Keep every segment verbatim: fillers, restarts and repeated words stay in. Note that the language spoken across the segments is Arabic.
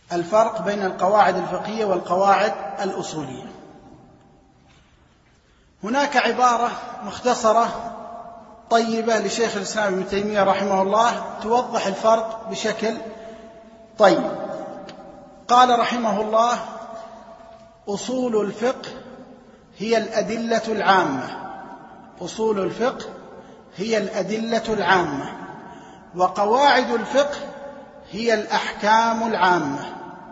الفرق بين القواعد الفقهية والقواعد الأصولية. هناك عبارة مختصرة طيبة لشيخ الإسلام ابن تيمية رحمه الله توضح الفرق بشكل طيب. قال رحمه الله: أصول الفقه هي الأدلة العامة. أصول الفقه هي الأدلة العامة، وقواعد الفقه هي الأحكام العامة.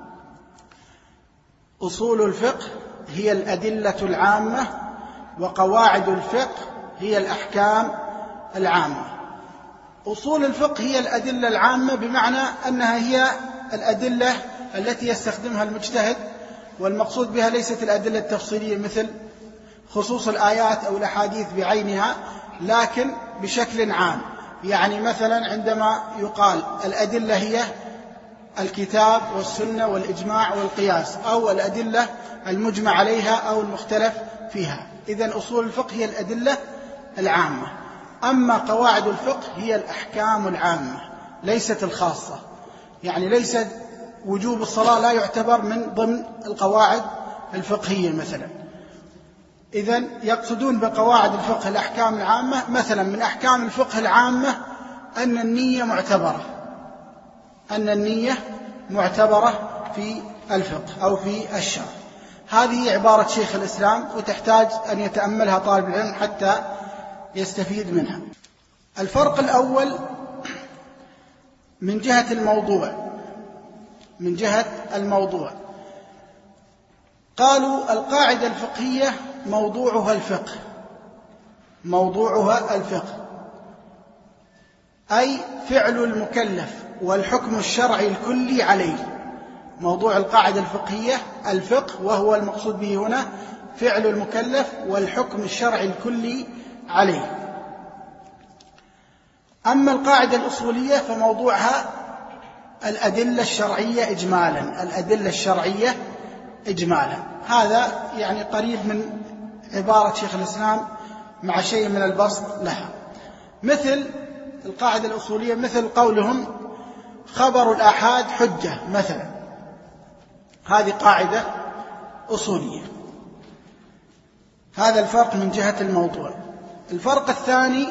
أصول الفقه هي الأدلة العامة، وقواعد الفقه هي الأحكام العامة. أصول الفقه هي الأدلة العامة بمعنى أنها هي الأدلة التي يستخدمها المجتهد، والمقصود بها ليست الأدلة التفصيلية مثل خصوص الآيات أو الأحاديث بعينها، لكن بشكل عام. يعني مثلا عندما يقال الأدلة هي الكتاب والسنة والإجماع والقياس، أو الأدلة المجمع عليها أو المختلف فيها. إذن أصول الفقه هي الأدلة العامة. أما قواعد الفقه هي الأحكام العامة ليست الخاصة. يعني ليس وجوب الصلاة لا يعتبر من ضمن القواعد الفقهية مثلا. إذن يقصدون بقواعد الفقه الأحكام العامة. مثلا من أحكام الفقه العامة أن النية معتبرة، أن النية معتبرة في الفقه أو في الشرع. هذه عبارة شيخ الإسلام، وتحتاج أن يتأملها طالب العلم حتى يستفيد منها. الفرق الأول من جهة الموضوع من جهة الموضوع قالوا القاعدة الفقهية موضوعها الفقه موضوعها الفقه أي فعل المكلف والحكم الشرعي الكلي عليه. موضوع القاعدة الفقهية الفقه، وهو المقصود به هنا فعل المكلف والحكم الشرعي الكلي عليه. أما القاعدة الأصولية فموضوعها الأدلة الشرعية إجمالا الأدلة الشرعية إجمالا. هذا يعني قريب من عبارة شيخ الإسلام مع شيء من البسط لها. مثل القاعدة الأصولية مثل قولهم خبر الآحاد حجة مثلا، هذه قاعدة أصولية. هذا الفرق من جهة الموضوع. الفرق الثاني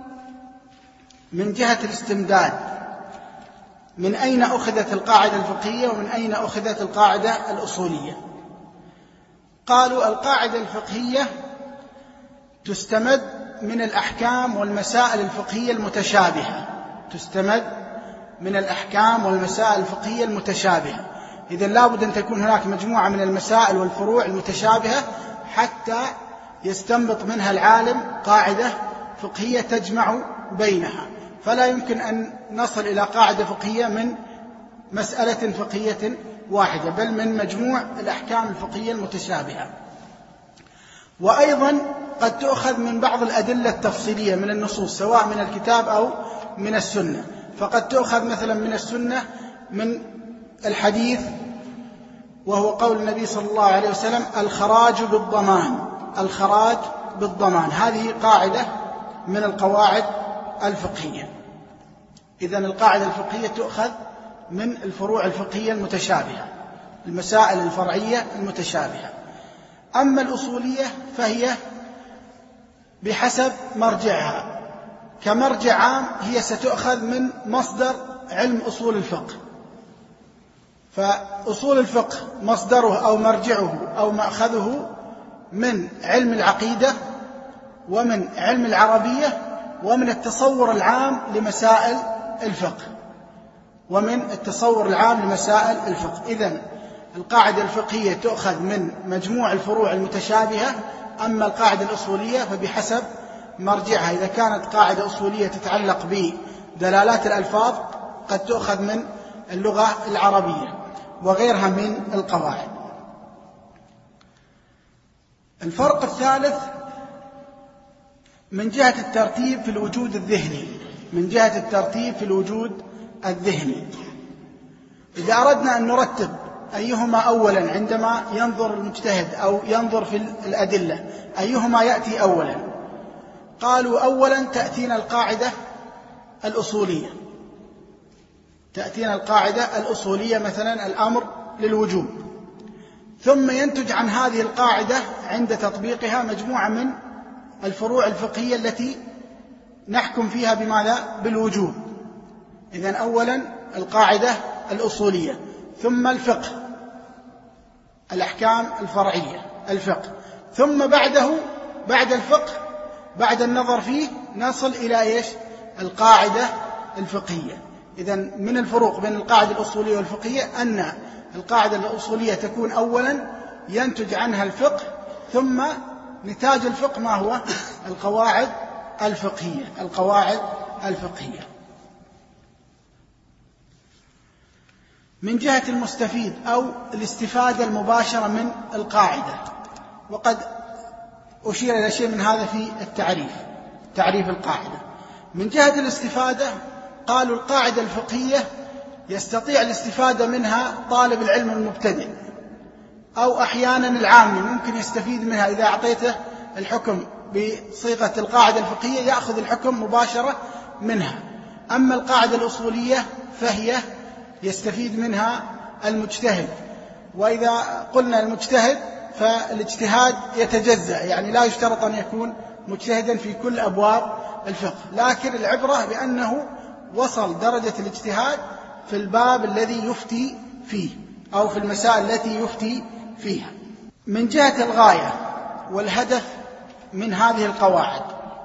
من جهة الاستمداد، من أين أخذت القاعدة الفقهية ومن أين أخذت القاعدة الأصولية. قالوا القاعدة الفقهية تستمد من الأحكام والمسائل الفقهية المتشابهة تستمد من الأحكام والمسائل الفقهية المتشابهة. إذن لابد أن تكون هناك مجموعة من المسائل والفروع المتشابهة حتى يستنبط منها العالم قاعدة فقهية تجمع بينها. فلا يمكن أن نصل إلى قاعدة فقهية من مسألة فقهية واحدة، بل من مجموع الأحكام الفقهية المتشابهة. وأيضا قد تؤخذ من بعض الأدلة التفصيلية من النصوص سواء من الكتاب أو من السنة. فقد تؤخذ مثلا من السنة من الحديث، وهو قول النبي صلى الله عليه وسلم الخراج بالضمان الخراج بالضمان هذه قاعدة من القواعد الفقهية. إذن القاعدة الفقهية تؤخذ من الفروع الفقهية المتشابهة، المسائل الفرعية المتشابهة. أما الأصولية فهي بحسب مرجعها. كمرجع عام هي ستؤخذ من مصدر علم أصول الفقه. فأصول الفقه مصدره أو مرجعه أو مأخذه من علم العقيدة ومن علم العربية ومن التصور العام لمسائل الفقه ومن التصور العام لمسائل الفقه. إذن القاعدة الفقهية تؤخذ من مجموع الفروع المتشابهة. أما القاعدة الأصولية فبحسب مرجعها. إذا كانت قاعدة أصولية تتعلق بدلالات الألفاظ قد تؤخذ من اللغة العربية وغيرها من القواعد. الفرق الثالث من جهة الترتيب في الوجود الذهني من جهة الترتيب في الوجود الذهني. إذا أردنا أن نرتب أيهما أولا عندما ينظر المجتهد أو ينظر في الأدلة، أيهما يأتي أولا؟ قالوا أولا تأتينا القاعدة الأصولية تأتينا القاعدة الأصولية مثلا الأمر للوجوب، ثم ينتج عن هذه القاعدة عند تطبيقها مجموعة من الفروع الفقهية التي نحكم فيها بماذا؟ بالوجوب. إذن أولا القاعدة الأصولية، ثم الفقه، الأحكام الفرعية، الفقه، ثم بعده بعد الفقه بعد النظر فيه نصل إلى إيش؟ القاعدة الفقهية. إذن من الفروق بين القاعدة الأصولية والفقهية أن القاعدة الأصولية تكون أولا ينتج عنها الفقه، ثم نتاج الفقه ما هو؟ القواعد الفقهية. القواعد الفقهية. من جهة المستفيد أو الاستفادة المباشرة من القاعدة، وقد أشير إلى شيء من هذا في التعريف، تعريف القاعدة. من جهة الاستفادة قالوا القاعدة الفقهية يستطيع الاستفادة منها طالب العلم المبتدئ، أو أحيانا العامي ممكن يستفيد منها إذا أعطيته الحكم بصيغة القاعدة الفقهية يأخذ الحكم مباشرة منها. أما القاعدة الأصولية فهي يستفيد منها المجتهد، وإذا قلنا المجتهد فالاجتهاد يتجزأ، يعني لا يشترط أن يكون مجتهدا في كل أبواب الفقه، لكن العبرة بأنه وصل درجة الاجتهاد في الباب الذي يفتي فيه أو في المسائل التي يفتي فيها. من جهة الغاية والهدف من هذه القواعد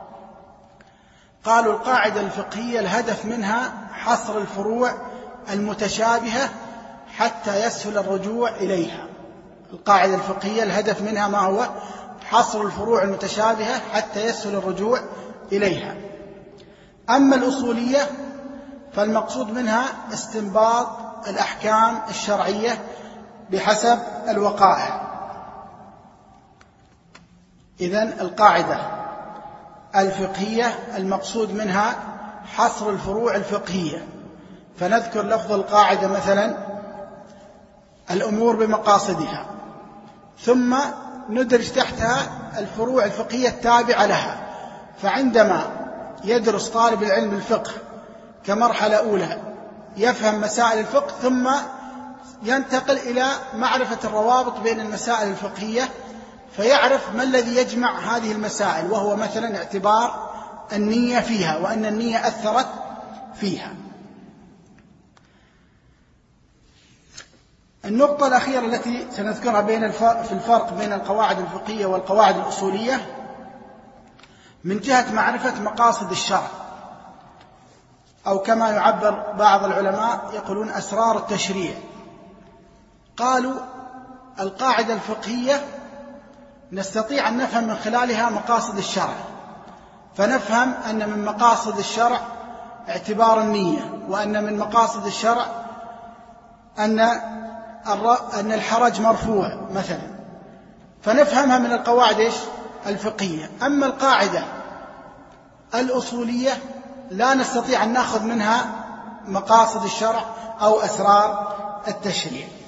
قالوا القاعدة الفقهية الهدف منها حصر الفروع المتشابهة حتى يسهل الرجوع إليها. القاعدة الفقهية الهدف منها ما هو؟ حصر الفروع المتشابهة حتى يسهل الرجوع إليها. أما الأصولية فالمقصود منها استنباط الأحكام الشرعية بحسب الوقائع. إذن القاعدة الفقهية المقصود منها حصر الفروع الفقهية، فنذكر لفظ القاعدة مثلا الأمور بمقاصدها، ثم ندرج تحتها الفروع الفقهية التابعة لها. فعندما يدرس طالب العلم الفقه كمرحلة أولى يفهم مسائل الفقه، ثم ينتقل إلى معرفة الروابط بين المسائل الفقهية، فيعرف ما الذي يجمع هذه المسائل، وهو مثلا اعتبار النية فيها، وأن النية أثرت فيها. النقطة الأخيرة التي سنذكرها بين في الفرق بين القواعد الفقهية والقواعد الأصولية من جهة معرفة مقاصد الشرع، أو كما يعبر بعض العلماء يقولون أسرار التشريع. قالوا القاعدة الفقهية نستطيع أن نفهم من خلالها مقاصد الشرع، فنفهم أن من مقاصد الشرع اعتبار النية، وأن من مقاصد الشرع أن أن الحرج مرفوع مثلا، فنفهمها من القواعد الفقهية. أما القاعدة الأصولية لا نستطيع أن نأخذ منها مقاصد الشرع أو أسرار التشريع.